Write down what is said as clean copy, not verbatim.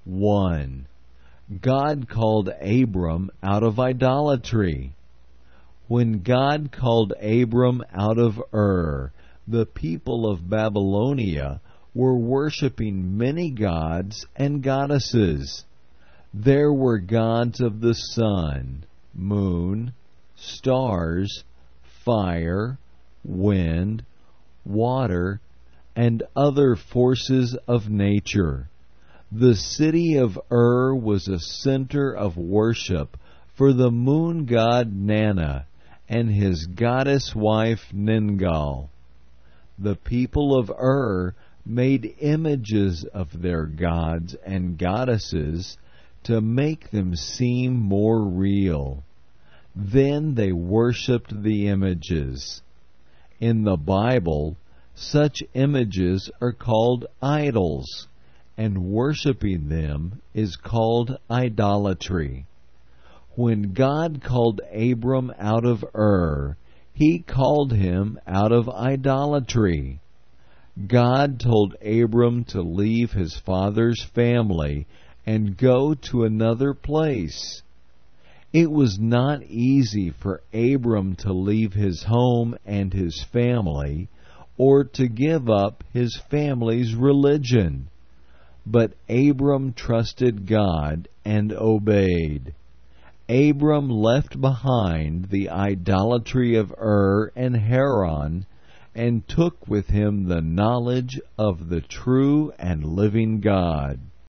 1. God called Abram out of idolatry. When God called Abram out of Ur, the people of Babylonia were worshiping many gods and goddesses. There were gods of the sun, moon, stars, fire, wind, water, and other forces of nature. The city of Ur was a center of worship for the moon god Nana and his goddess wife Ningal. The people of Ur made images of their gods and goddesses to make them seem more real. Then they worshipped the images. In the Bible, such images are called idols, and worshiping them is called idolatry. When God called Abram out of Ur, He called him out of idolatry. God told Abram to leave his father's family and go to another place. It was not easy for Abram to leave his home and his family, or to give up his family's religion. But Abram trusted God and obeyed. Abram left behind the idolatry of Ur and Haran, and took with him the knowledge of the true and living God.